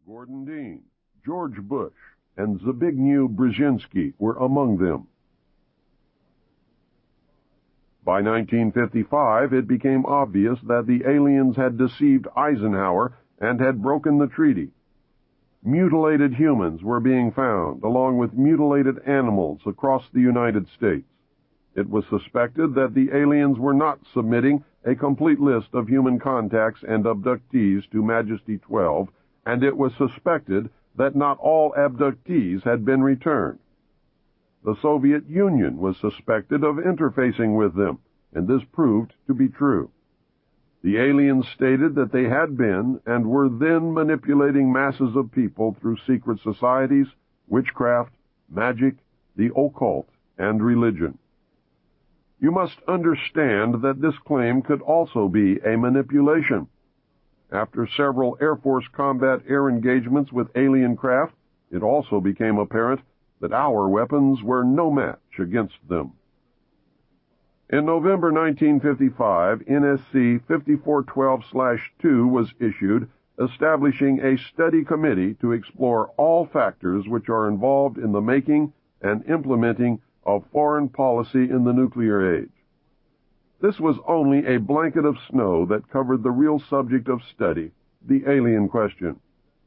Gordon Dean, George Bush, and Zbigniew Brzezinski were among them. By 1955, it became obvious that the aliens had deceived Eisenhower and had broken the treaty. Mutilated humans were being found, along with mutilated animals across the United States. It was suspected that the aliens were not submitting a complete list of human contacts and abductees to Majesty 12, and it was suspected that not all abductees had been returned. The Soviet Union was suspected of interfacing with them, and this proved to be true. The aliens stated that they had been and were then manipulating masses of people through secret societies, witchcraft, magic, the occult, and religion. You must understand that this claim could also be a manipulation. After several Air Force combat air engagements with alien craft, it also became apparent that our weapons were no match against them. In November 1955, NSC 5412/2 was issued, establishing a study committee to explore all factors which are involved in the making and implementing of foreign policy in the nuclear age. This was only a blanket of snow that covered the real subject of study, the alien question.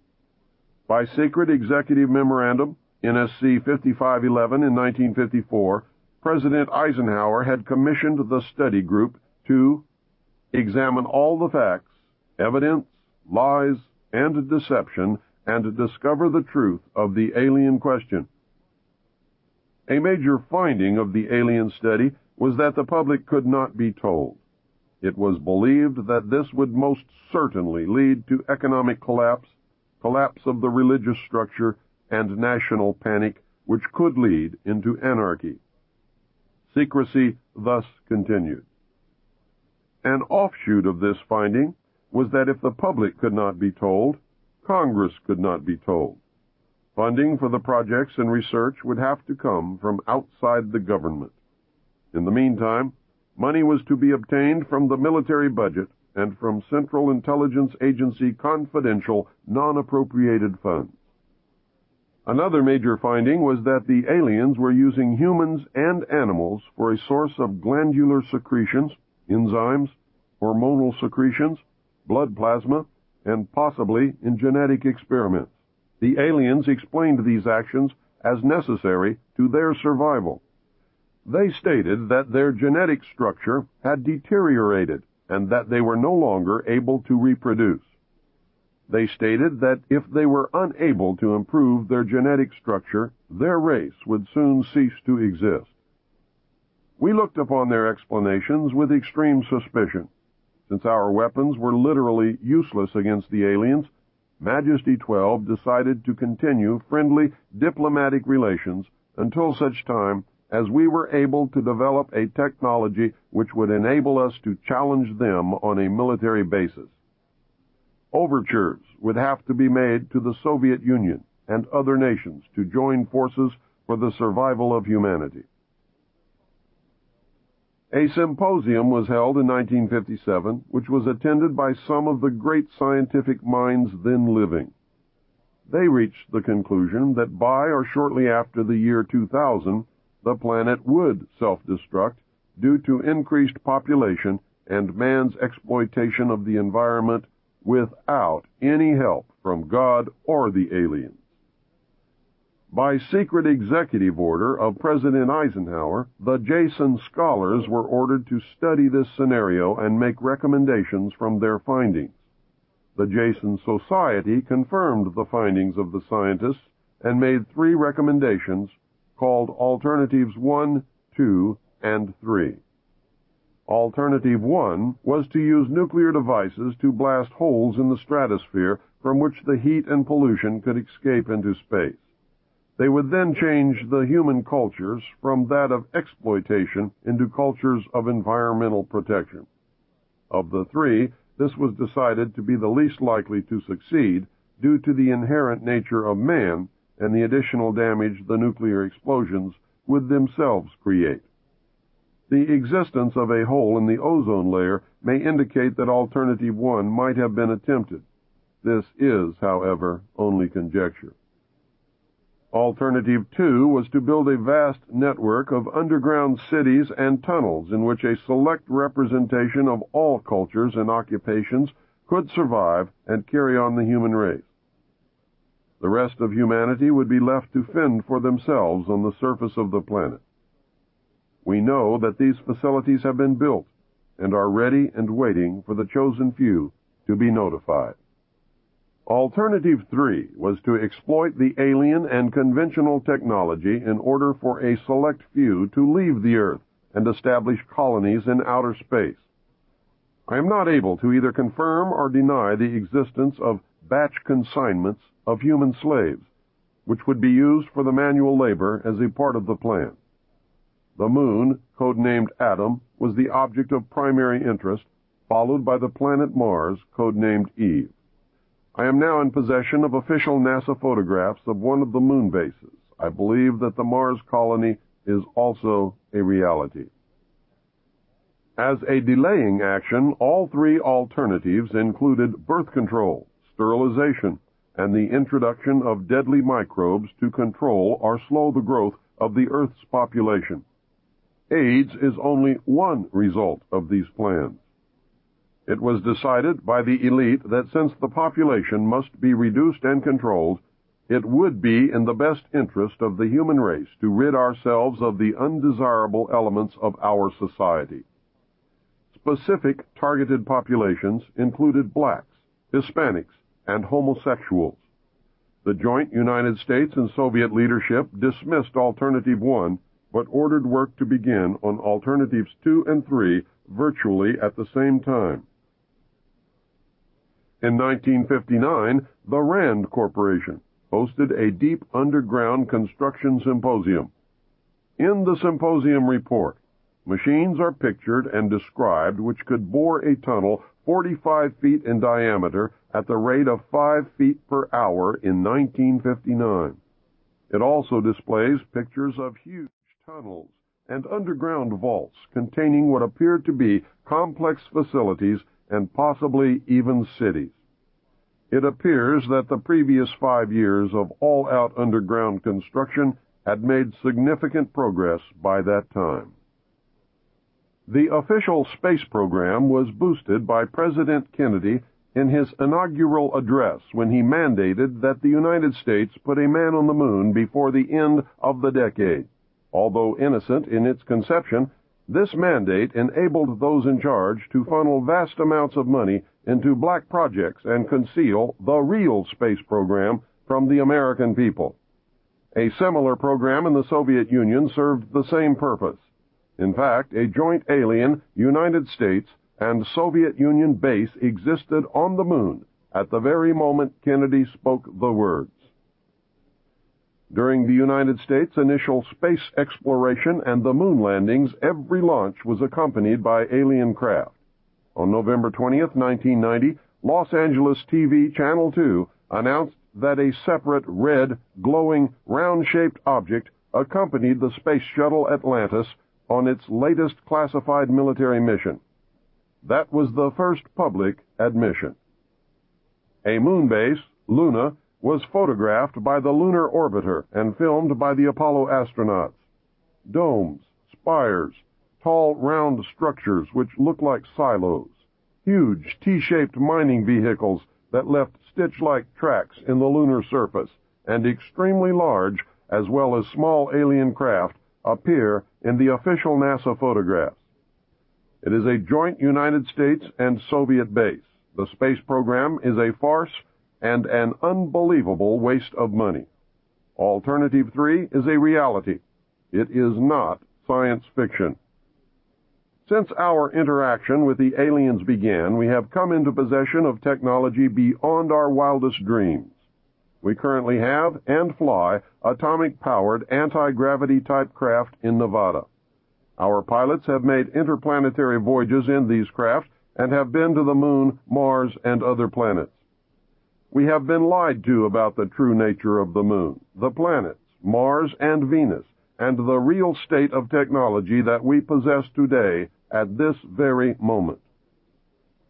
By secret executive memorandum, NSC 5511 in 1954, President Eisenhower had commissioned the study group to examine all the facts, evidence, lies, and deception, and discover the truth of the alien question. A major finding of the alien study was that the public could not be told. It was believed that this would most certainly lead to economic collapse of the religious structure, and national panic, which could lead into anarchy. Secrecy thus continued. An offshoot of this finding was that if the public could not be told, Congress could not be told. Funding for the projects and research would have to come from outside the government. In the meantime, money was to be obtained from the military budget and from Central Intelligence Agency confidential, non-appropriated funds. Another major finding was that the aliens were using humans and animals for a source of glandular secretions, enzymes, hormonal secretions, blood plasma, and possibly in genetic experiments. The aliens explained these actions as necessary to their survival. They stated that their genetic structure had deteriorated and that they were no longer able to reproduce. They stated that if they were unable to improve their genetic structure, their race would soon cease to exist. We looked upon their explanations with extreme suspicion. Since our weapons were literally useless against the aliens, Majesty 12 decided to continue friendly diplomatic relations until such time as we were able to develop a technology which would enable us to challenge them on a military basis. Overtures would have to be made to the Soviet Union and other nations to join forces for the survival of humanity. A symposium was held in 1957, which was attended by some of the great scientific minds then living. They reached the conclusion that by or shortly after the year 2000, the planet would self-destruct due to increased population and man's exploitation of the environment without any help from God or the aliens. By secret executive order of President Eisenhower, the Jason scholars were ordered to study this scenario and make recommendations from their findings. The Jason Society confirmed the findings of the scientists and made 3 recommendations called Alternatives 1, 2, and 3. Alternative 1 was to use nuclear devices to blast holes in the stratosphere from which the heat and pollution could escape into space. They would then change the human cultures from that of exploitation into cultures of environmental protection. Of the 3, this was decided to be the least likely to succeed due to the inherent nature of man and the additional damage the nuclear explosions would themselves create. The existence of a hole in the ozone layer may indicate that Alternative 1 might have been attempted. This is, however, only conjecture. Alternative 2 was to build a vast network of underground cities and tunnels in which a select representation of all cultures and occupations could survive and carry on the human race. The rest of humanity would be left to fend for themselves on the surface of the planet. We know that these facilities have been built and are ready and waiting for the chosen few to be notified. Alternative 3 was to exploit the alien and conventional technology in order for a select few to leave the Earth and establish colonies in outer space. I am not able to either confirm or deny the existence of batch consignments of human slaves, which would be used for the manual labor as a part of the plan. The Moon, codenamed Adam, was the object of primary interest, followed by the planet Mars, codenamed Eve. I am now in possession of official NASA photographs of one of the moon bases. I believe that the Mars colony is also a reality. As a delaying action, all three alternatives included birth control, sterilization, and the introduction of deadly microbes to control or slow the growth of the Earth's population. AIDS is only one result of these plans. It was decided by the elite that since the population must be reduced and controlled, it would be in the best interest of the human race to rid ourselves of the undesirable elements of our society. Specific targeted populations included blacks, Hispanics, and homosexuals. The joint United States and Soviet leadership dismissed Alternative 1, but ordered work to begin on Alternatives 2 and 3 virtually at the same time. In 1959, the RAND Corporation hosted a deep underground construction symposium. In the symposium report, machines are pictured and described which could bore a tunnel 45 feet in diameter at the rate of 5 feet per hour in 1959. It also displays pictures of huge tunnels and underground vaults containing what appeared to be complex facilities and possibly even cities. It appears that the previous 5 years of all-out underground construction had made significant progress by that time. The official space program was boosted by President Kennedy in his inaugural address when he mandated that the United States put a man on the moon before the end of the decade. Although innocent in its conception, this mandate enabled those in charge to funnel vast amounts of money into black projects and conceal the real space program from the American people. A similar program in the Soviet Union served the same purpose. In fact, a joint alien United States and Soviet Union base existed on the moon at the very moment Kennedy spoke the words. During the United States' initial space exploration and the moon landings, every launch was accompanied by alien craft. On November 20th, 1990, Los Angeles TV Channel 2 announced that a separate red, glowing, round-shaped object accompanied the space shuttle Atlantis on its latest classified military mission. That was the first public admission. A moon base, Luna, was photographed by the Lunar Orbiter and filmed by the Apollo astronauts. Domes, spires, tall round structures which look like silos, huge T-shaped mining vehicles that left stitch-like tracks in the lunar surface, and extremely large as well as small alien craft appear in the official NASA photographs. It is a joint United States and Soviet base. The space program is a farce and an unbelievable waste of money. Alternative 3 is a reality. It is not science fiction. Since our interaction with the aliens began, we have come into possession of technology beyond our wildest dreams. We currently have and fly atomic-powered anti-gravity type craft in Nevada. Our pilots have made interplanetary voyages in these craft and have been to the Moon, Mars, and other planets. We have been lied to about the true nature of the Moon, the planets, Mars, and Venus, and the real state of technology that we possess today at this very moment.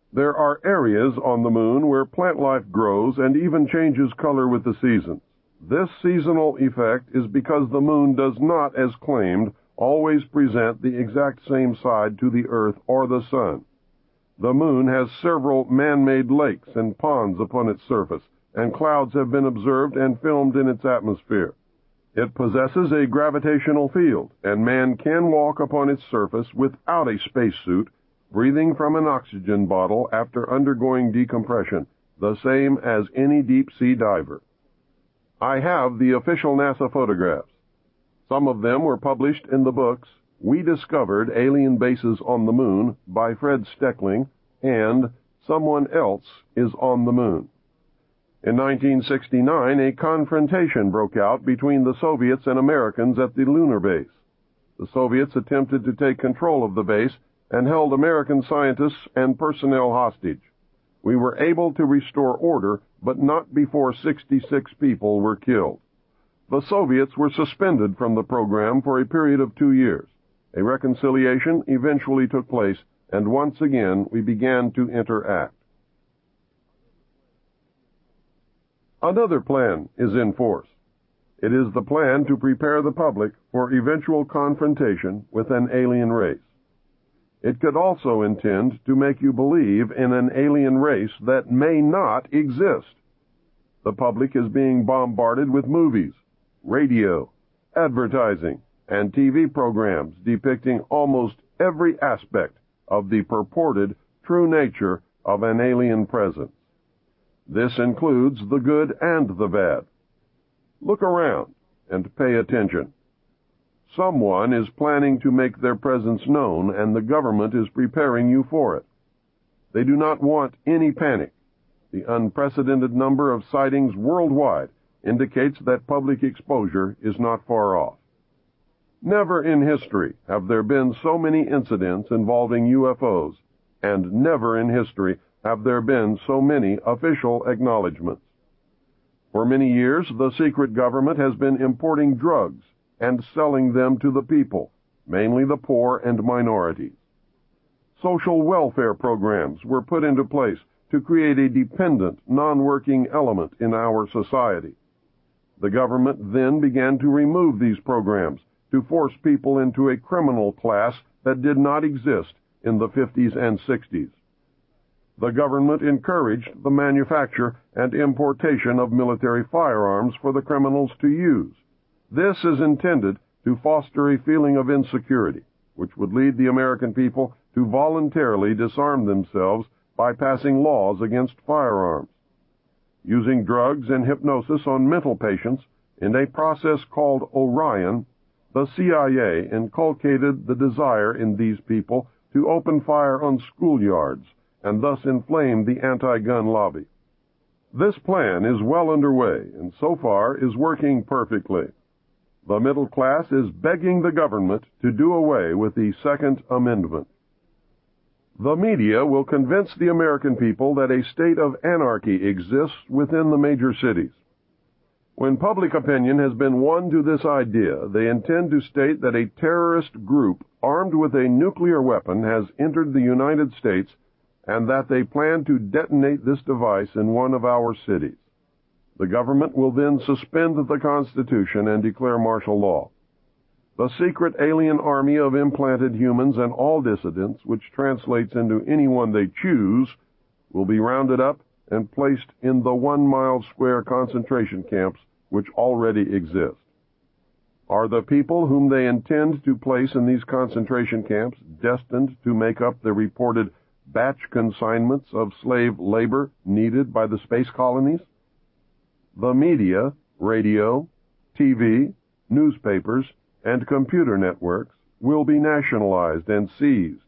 There are areas on the moon where plant life grows and even changes color with the seasons. This seasonal effect is because the moon does not, as claimed, always present the exact same side to the Earth or the Sun. The moon has several man-made lakes and ponds upon its surface, and clouds have been observed and filmed in its atmosphere. It possesses a gravitational field, and man can walk upon its surface without a spacesuit, breathing from an oxygen bottle after undergoing decompression, the same as any deep-sea diver. I have the official NASA photographs. Some of them were published in the books We Discovered Alien Bases on the Moon by Fred Steckling and Someone Else is on the Moon. In 1969, a confrontation broke out between the Soviets and Americans at the lunar base. The Soviets attempted to take control of the base and held American scientists and personnel hostage. We were able to restore order, but not before 66 people were killed. The Soviets were suspended from the program for a period of 2 years. A reconciliation eventually took place, and once again we began to interact. Another plan is in force. It is the plan to prepare the public for eventual confrontation with an alien race. It could also intend to make you believe in an alien race that may not exist. The public is being bombarded with movies, radio, advertising, and TV programs depicting almost every aspect of the purported true nature of an alien presence. This includes the good and the bad. Look around and pay attention. Someone is planning to make their presence known, and the government is preparing you for it. They do not want any panic. The unprecedented number of sightings worldwide indicates that public exposure is not far off. Never in history have there been so many incidents involving UFOs, and never in history have there been so many official acknowledgments. For many years, the secret government has been importing drugs and selling them to the people, mainly the poor and minorities. Social welfare programs were put into place to create a dependent, non-working element in our society. The government then began to remove these programs to force people into a criminal class that did not exist in the 50s and 60s. The government encouraged the manufacture and importation of military firearms for the criminals to use. This is intended to foster a feeling of insecurity, which would lead the American people to voluntarily disarm themselves by passing laws against firearms. Using drugs and hypnosis on mental patients in a process called Orion, the CIA inculcated the desire in these people to open fire on schoolyards and thus inflame the anti-gun lobby. This plan is well underway and so far is working perfectly. The middle class is begging the government to do away with the Second Amendment. The media will convince the American people that a state of anarchy exists within the major cities. When public opinion has been won to this idea, they intend to state that a terrorist group armed with a nuclear weapon has entered the United States and that they plan to detonate this device in one of our cities. The government will then suspend the Constitution and declare martial law. The secret alien army of implanted humans and all dissidents, which translates into anyone they choose, will be rounded up and placed in the 1-mile square concentration camps which already exist. Are the people whom they intend to place in these concentration camps destined to make up the reported batch consignments of slave labor needed by the space colonies? The media, radio, TV, newspapers, and computer networks will be nationalized and seized.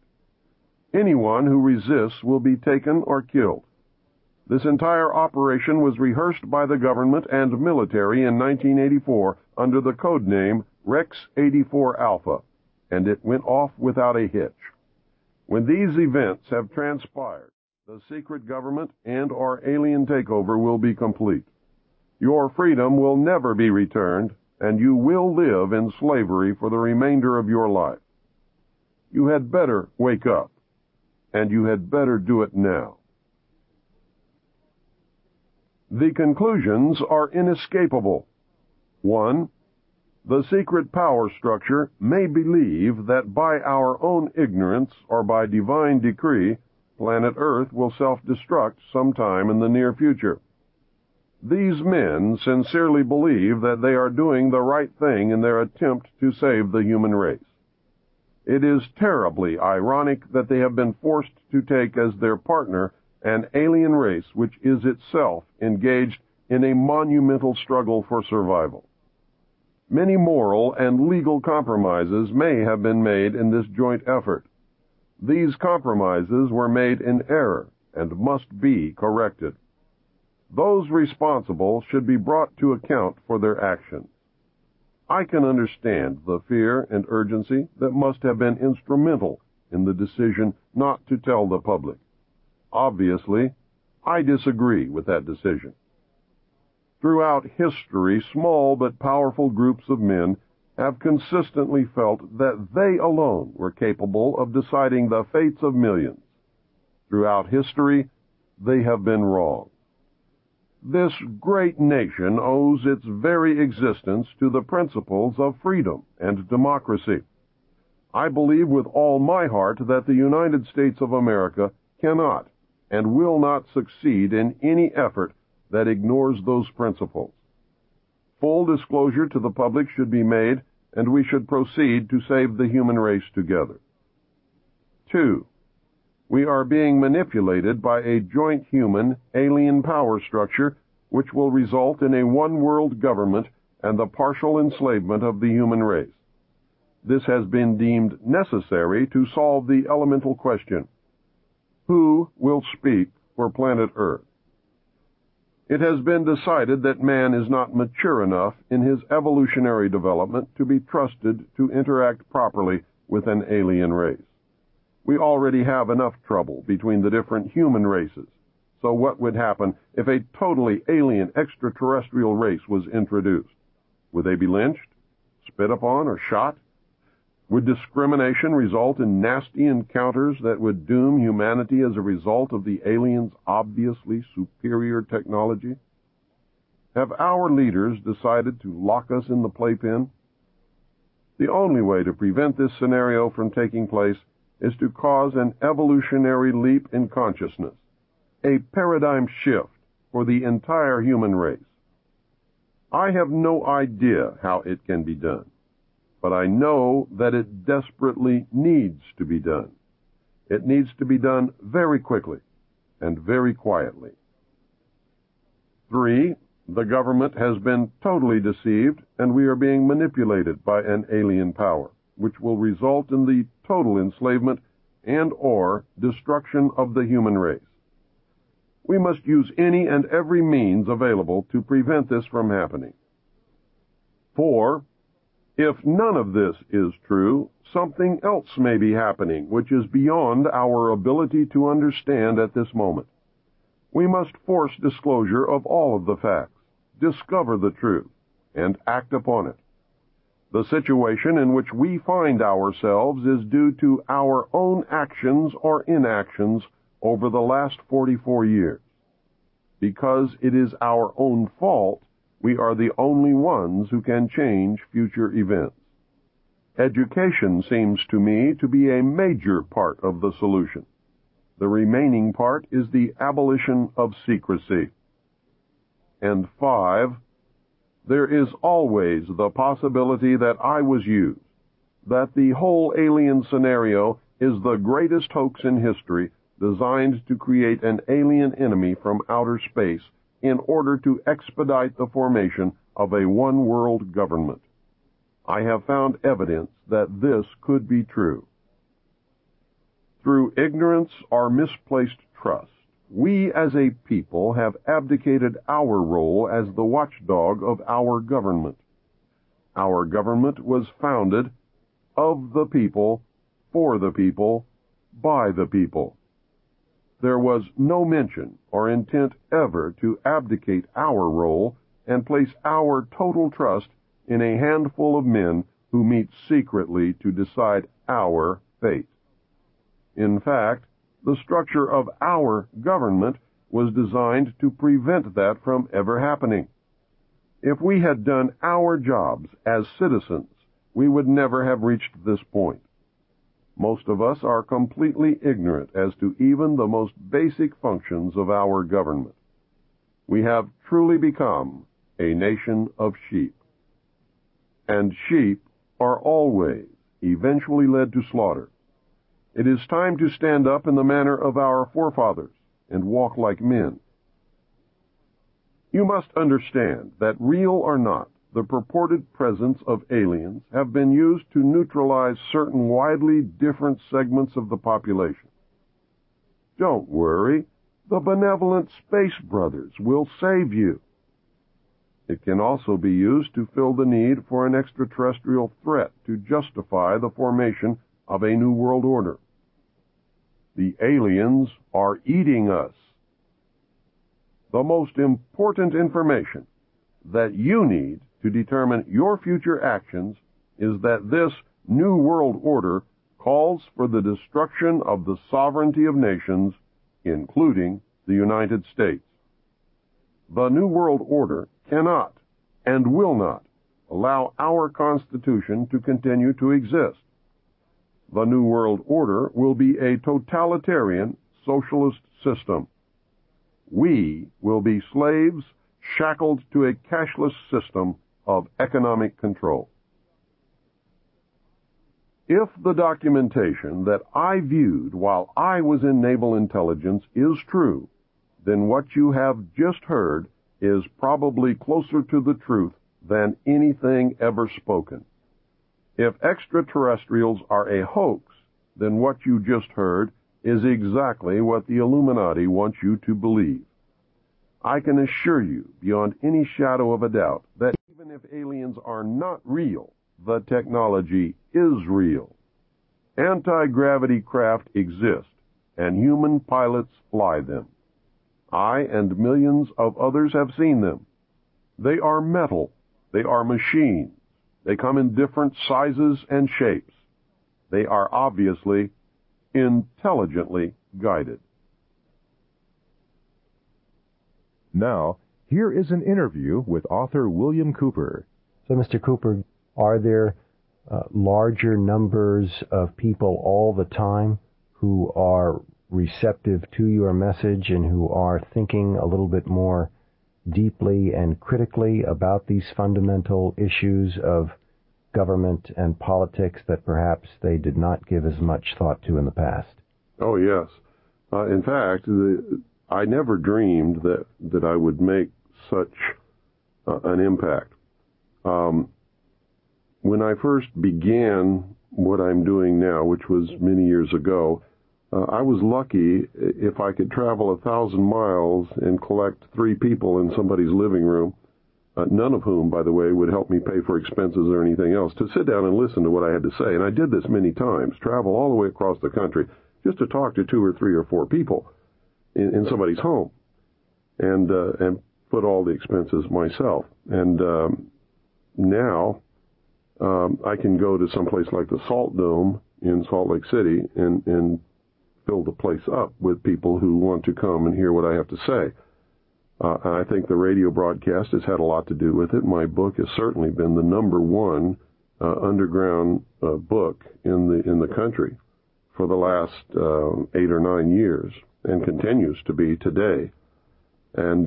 Anyone who resists will be taken or killed. This entire operation was rehearsed by the government and military in 1984 under the code name Rex 84 Alpha, and it went off without a hitch. When these events have transpired, the secret government and our alien takeover will be complete. Your freedom will never be returned, and you will live in slavery for the remainder of your life. You had better wake up. and you had better do it now. The conclusions are inescapable. 1. The secret power structure may believe that by our own ignorance or by divine decree, planet Earth will self-destruct sometime in the near future. These men sincerely believe that they are doing the right thing in their attempt to save the human race. It is terribly ironic that they have been forced to take as their partner an alien race which is itself engaged in a monumental struggle for survival. Many moral and legal compromises may have been made in this joint effort. These compromises were made in error and must be corrected. Those responsible should be brought to account for their actions. I can understand the fear and urgency that must have been instrumental in the decision not to tell the public. Obviously, I disagree with that decision. Throughout history, small but powerful groups of men have consistently felt that they alone were capable of deciding the fates of millions. Throughout history, they have been wrong. This great nation owes its very existence to the principles of freedom and democracy. I believe with all my heart that the United States of America cannot and will not succeed in any effort that ignores those principles. Full disclosure to the public should be made, and we should proceed to save the human race together. 2. We are being manipulated by a joint human alien power structure which will result in a one-world government and the partial enslavement of the human race. This has been deemed necessary to solve the elemental question: who will speak for planet Earth? It has been decided that man is not mature enough in his evolutionary development to be trusted to interact properly with an alien race. We already have enough trouble between the different human races, so what would happen if a totally alien extraterrestrial race was introduced? Would they be lynched, spit upon, or shot? Would discrimination result in nasty encounters that would doom humanity as a result of the aliens' obviously superior technology? Have our leaders decided to lock us in the playpen? The only way to prevent this scenario from taking place is to cause an evolutionary leap in consciousness, a paradigm shift for the entire human race. I have no idea how it can be done, but I know that it desperately needs to be done. It needs to be done very quickly and very quietly. 3. The government has been totally deceived, and we are being manipulated by an alien power, which will result in the total enslavement and/or destruction of the human race. We must use any and every means available to prevent this from happening. 4. If none of this is true, something else may be happening which is beyond our ability to understand at this moment. We must force disclosure of all of the facts, discover the truth, and act upon it. The situation in which we find ourselves is due to our own actions or inactions over the last 44 years. Because it is our own fault, we are the only ones who can change future events. Education seems to me to be a major part of the solution. The remaining part is the abolition of secrecy. And 5, there is always the possibility that I was used, that the whole alien scenario is the greatest hoax in history designed to create an alien enemy from outer space in order to expedite the formation of a one-world government. I have found evidence that this could be true. Through ignorance or misplaced trust, we as a people have abdicated our role as the watchdog of our government. Our government was founded of the people, for the people, by the people. There was no mention or intent ever to abdicate our role and place our total trust in a handful of men who meet secretly to decide our fate. In fact, the structure of our government was designed to prevent that from ever happening. If we had done our jobs as citizens, we would never have reached this point. Most of us are completely ignorant as to even the most basic functions of our government. We have truly become a nation of sheep. And sheep are always eventually led to slaughter. It is time to stand up in the manner of our forefathers and walk like men. You must understand that, real or not, the purported presence of aliens have been used to neutralize certain widely different segments of the population. Don't worry, the benevolent Space Brothers will save you. It can also be used to fill the need for an extraterrestrial threat to justify the formation of a new world order. The aliens are eating us. The most important information that you need to determine your future actions is that this new world order calls for the destruction of the sovereignty of nations, including the United States. The new world order cannot and will not allow our Constitution to continue to exist. The new world order will be a totalitarian socialist system. We will be slaves shackled to a cashless system of economic control. If the documentation that I viewed while I was in naval intelligence is true, then what you have just heard is probably closer to the truth than anything ever spoken. If extraterrestrials are a hoax, then what you just heard is exactly what the Illuminati want you to believe. I can assure you, beyond any shadow of a doubt, that even if aliens are not real, the technology is real. Anti-gravity craft exist, and human pilots fly them. I and millions of others have seen them. They are metal. They are machines. They come in different sizes and shapes. They are obviously intelligently guided. Now, here is an interview with author William Cooper. So, Mr. Cooper, are there larger numbers of people all the time who are receptive to your message and who are thinking a little bit more deeply and critically about these fundamental issues of government and politics that perhaps they did not give as much thought to in the past? Oh, yes. In fact, I never dreamed that I would make such an impact. When I first began what I'm doing now, which was many years ago, I was lucky if I could travel 1,000 miles and collect 3 people in somebody's living room, none of whom, by the way, would help me pay for expenses or anything else, to sit down and listen to what I had to say. And I did this many times, travel all the way across the country just to talk to 2 or 3 or 4 people in somebody's home and put all the expenses myself. And now I can go to someplace like the Salt Dome in Salt Lake City and fill the place up with people who want to come and hear what I have to say. I think the radio broadcast has had a lot to do with it. My book has certainly been the #1 underground book in the country for the last 8 or 9 years, and continues to be today. And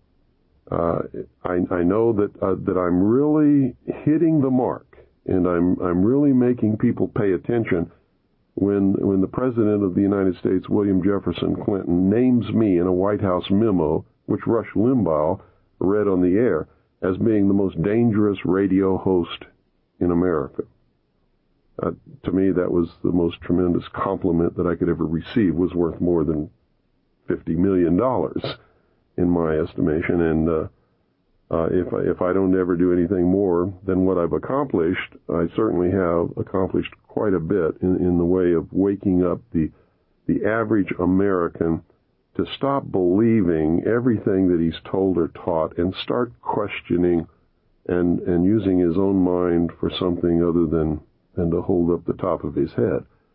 I know that I'm really hitting the mark, and I'm really making people pay attention when the President of the United States, William Jefferson Clinton, names me in a White House memo, which Rush Limbaugh read on the air, as being the most dangerous radio host in America. To me, that was the most tremendous compliment that I could ever receive. Was worth more than $50 million in my estimation. And if I don't ever do anything more than what I've accomplished, I certainly have accomplished quite a bit in the way of waking up the average American to stop believing everything that he's told or taught and start questioning and using his own mind for something other than to hold up the top of his head.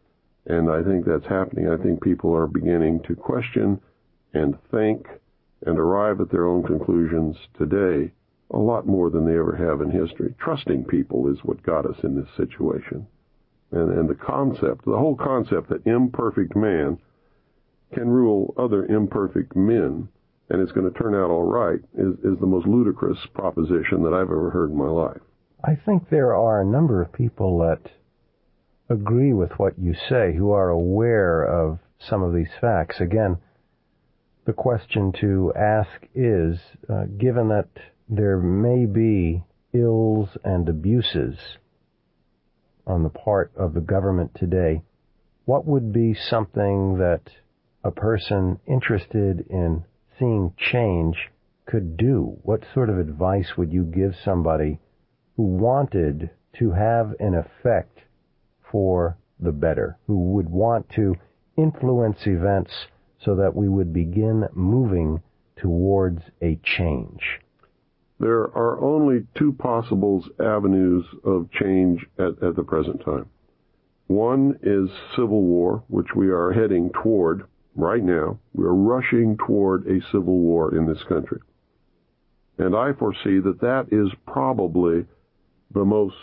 And I think that's happening. I think people are beginning to question and think and arrive at their own conclusions today a lot more than they ever have in history. Trusting people is what got us in this situation. And the whole concept that imperfect man can rule other imperfect men and it's going to turn out all right is the most ludicrous proposition that I've ever heard in my life. I think there are a number of people that agree with what you say, who are aware of some of these facts. Again, the question to ask is, given that there may be ills and abuses on the part of the government today, what would be something that a person interested in seeing change could do? What sort of advice would you give somebody who wanted to have an effect for the better, who would want to influence events so that we would begin moving towards a change? There are only two possible avenues of change at the present time. One is civil war, which we are heading toward right now. We're rushing toward a civil war in this country. And I foresee that is probably the most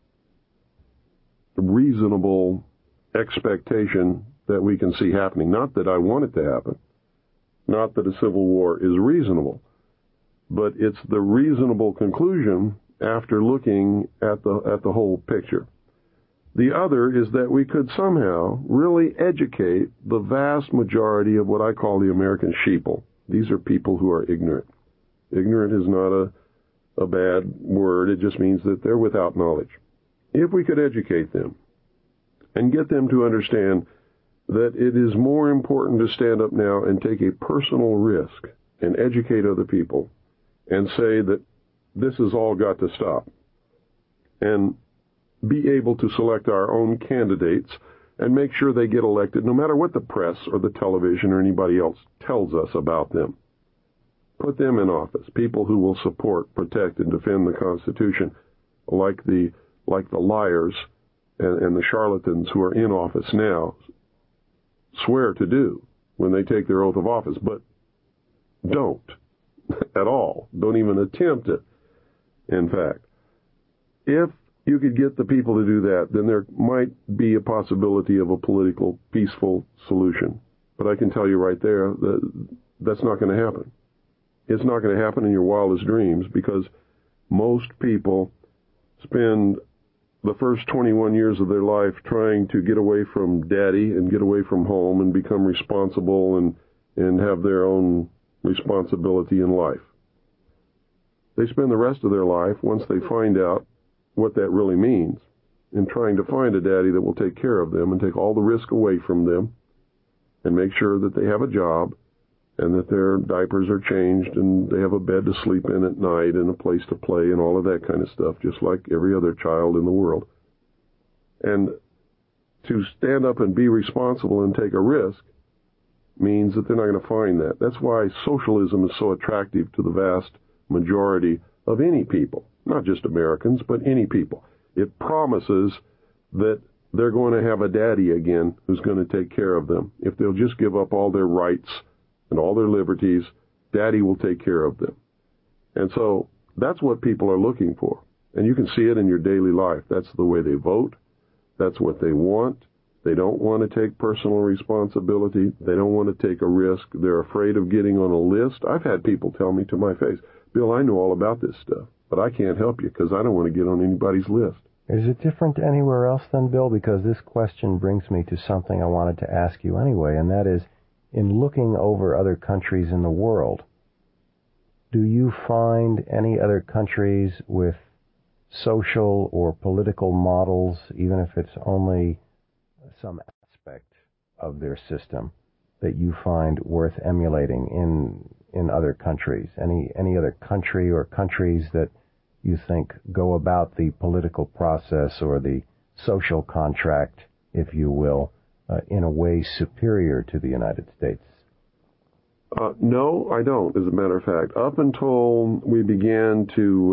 reasonable expectation that we can see happening. Not that I want it to happen, not that a civil war is reasonable, but it's the reasonable conclusion after looking at the whole picture. The other is that we could somehow really educate the vast majority of what I call the American sheeple. These are people who are ignorant. Ignorant is not a bad word. It just means that they're without knowledge. If we could educate them and get them to understand that it is more important to stand up now and take a personal risk and educate other people and say that this has all got to stop, and be able to select our own candidates and make sure they get elected no matter what the press or the television or anybody else tells us about them. Put them in office, people who will support, protect, and defend the Constitution, like the liars and the charlatans who are in office now swear to do when they take their oath of office, but don't at all. Don't even attempt it, in fact. If you could get the people to do that, then there might be a possibility of a political, peaceful solution. But I can tell you right there that that's not going to happen. It's not going to happen in your wildest dreams, because most people spend the first 21 years of their life trying to get away from daddy and get away from home and become responsible and have their own responsibility in life. They spend the rest of their life, once they find out what that really means, in trying to find a daddy that will take care of them and take all the risk away from them and make sure that they have a job and that their diapers are changed and they have a bed to sleep in at night and a place to play and all of that kind of stuff, just like every other child in the world. And to stand up and be responsible and take a risk means that they're not going to find that. That's why socialism is so attractive to the vast majority of any people, not just Americans, but any people. It promises that they're going to have a daddy again who's going to take care of them. If they'll just give up all their rights and all their liberties, daddy will take care of them. And so that's what people are looking for. And you can see it in your daily life. That's the way they vote. That's what they want. They don't want to take personal responsibility. They don't want to take a risk. They're afraid of getting on a list. I've had people tell me to my face, Bill, I know all about this stuff, but I can't help you because I don't want to get on anybody's list. Is it different anywhere else then, Bill? Because this question brings me to something I wanted to ask you anyway, and that is, in looking over other countries in the world, do you find any other countries with social or political models, even if it's only some aspect of their system, that you find worth emulating in other countries? Any other country or countries that you think go about the political process or the social contract, if you will, in a way superior to the United States? No, I don't, as a matter of fact. Up until we began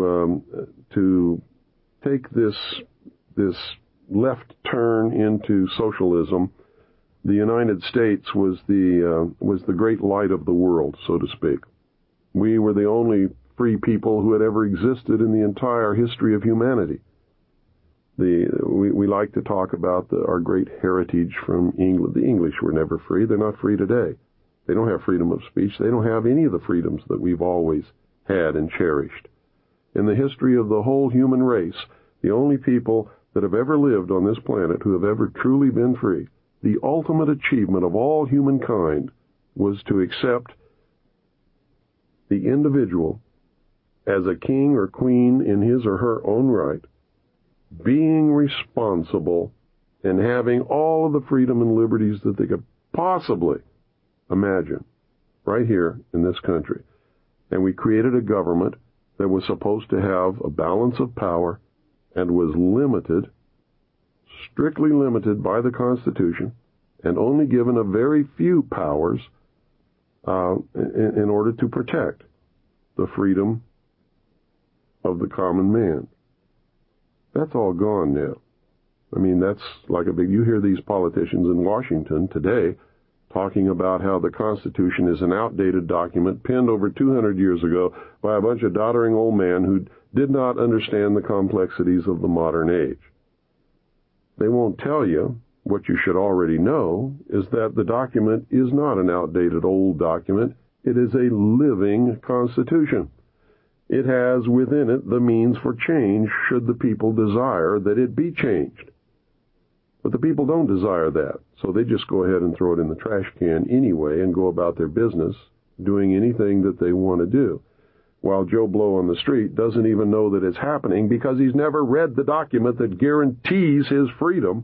to take this left turn into socialism, the United States was the great light of the world, so to speak. We were the only free people who had ever existed in the entire history of humanity. We like to talk about our great heritage from England. The English were never free. They're not free today. They don't have freedom of speech. They don't have any of the freedoms that we've always had and cherished. In the history of the whole human race, the only people that have ever lived on this planet who have ever truly been free, the ultimate achievement of all humankind was to accept the individual as a king or queen in his or her own right, being responsible and having all of the freedom and liberties that they could possibly imagine right here in this country. And we created a government that was supposed to have a balance of power and was limited, strictly limited by the Constitution, and only given a very few powers in order to protect the freedom of the common man. That's all gone now. I mean, that's like you hear these politicians in Washington today talking about how the Constitution is an outdated document penned over 200 years ago by a bunch of doddering old men who did not understand the complexities of the modern age. They won't tell you what you should already know is that the document is not an outdated old document. It is a living Constitution. It has within it the means for change should the people desire that it be changed. But the people don't desire that, so they just go ahead and throw it in the trash can anyway and go about their business doing anything that they want to do, while Joe Blow on the street doesn't even know that it's happening because he's never read the document that guarantees his freedom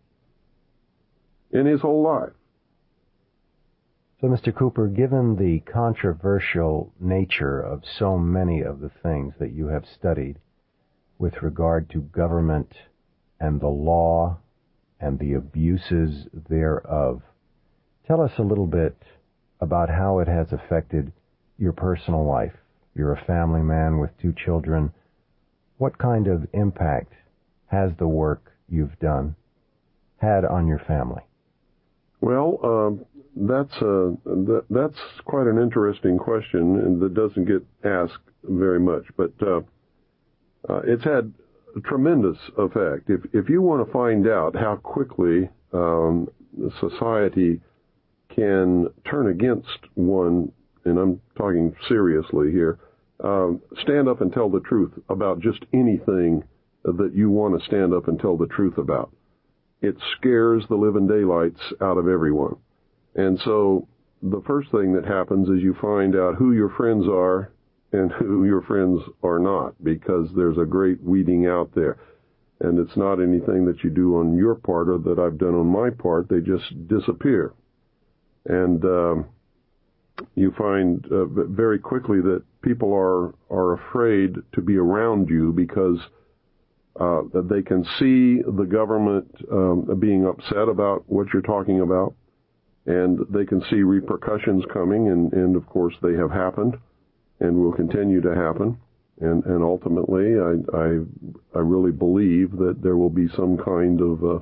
in his whole life. So, Mr. Cooper, given the controversial nature of so many of the things that you have studied with regard to government and the law and the abuses thereof, tell us a little bit about how it has affected your personal life. You're a family man with 2 children. What kind of impact has the work you've done had on your family? Well, that's quite an interesting question, and that doesn't get asked very much. But it's had a tremendous effect. If you want to find out how quickly society can turn against one, and I'm talking seriously here, stand up and tell the truth about just anything that you want to stand up and tell the truth about. It scares the living daylights out of everyone. And so the first thing that happens is you find out who your friends are and who your friends are not, because there's a great weeding out there. And it's not anything that you do on your part or that I've done on my part. They just disappear. And you find very quickly that people are afraid to be around you because that they can see the government being upset about what you're talking about, and they can see repercussions coming, and of course they have happened and will continue to happen. And ultimately, I really believe that there will be some kind of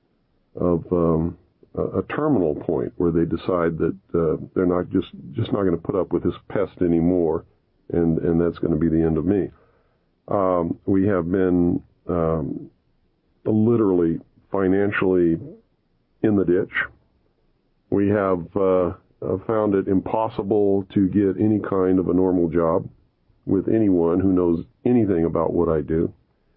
a terminal point where they decide that they're not just not going to put up with this pest anymore, and that's going to be the end of me. We have been literally financially in the ditch. We have found it impossible to get any kind of a normal job with anyone who knows anything about what I do.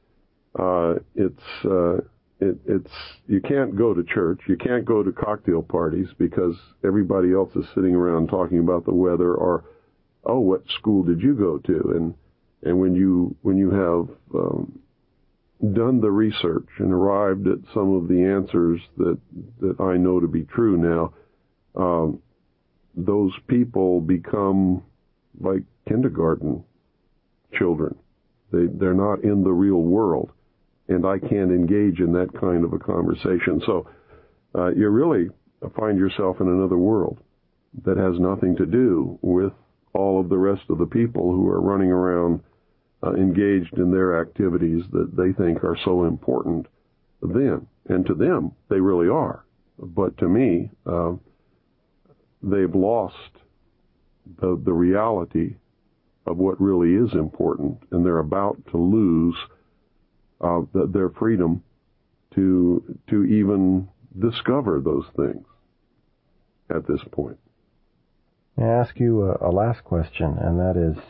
It's you can't go to church, you can't go to cocktail parties because everybody else is sitting around talking about the weather or, oh, what school did you go to? And when you have done the research and arrived at some of the answers that I know to be true now, those people become like kindergarten children. They're not in the real world, and I can't engage in that kind of a conversation. So you really find yourself in another world that has nothing to do with all of the rest of the people who are running around engaged in their activities that they think are so important then. And to them, they really are. But to me, they've lost the reality of what really is important, and they're about to lose their freedom to even discover those things at this point. May I ask you a last question, and that is,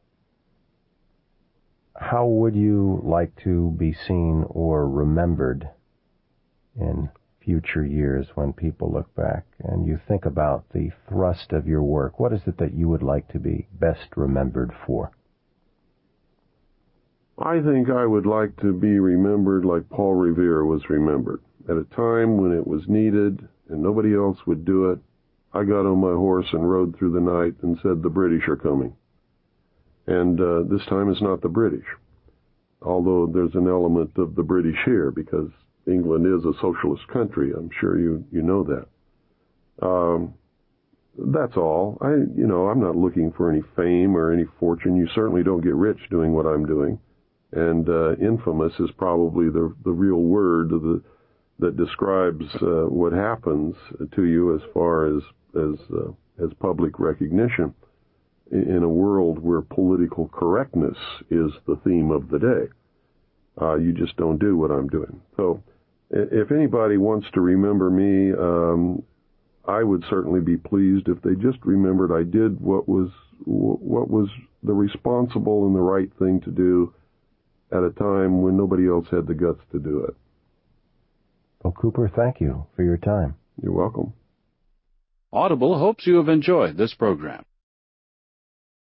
how would you like to be seen or remembered in future years when people look back and you think about the thrust of your work? What is it that you would like to be best remembered for? I think I would like to be remembered like Paul Revere was remembered. At a time when it was needed and nobody else would do it, I got on my horse and rode through the night and said, "The British are coming." And this time it's not the British, although there's an element of the British here because England is a socialist country. I'm sure you know that. That's all. I'm not looking for any fame or any fortune. You certainly don't get rich doing what I'm doing. And infamous is probably the real word that describes what happens to you as far as public recognition in a world where political correctness is the theme of the day. You just don't do what I'm doing. So if anybody wants to remember me, I would certainly be pleased if they just remembered I did what was the responsible and the right thing to do at a time when nobody else had the guts to do it. Well, Cooper, thank you for your time. You're welcome. Audible hopes you have enjoyed this program.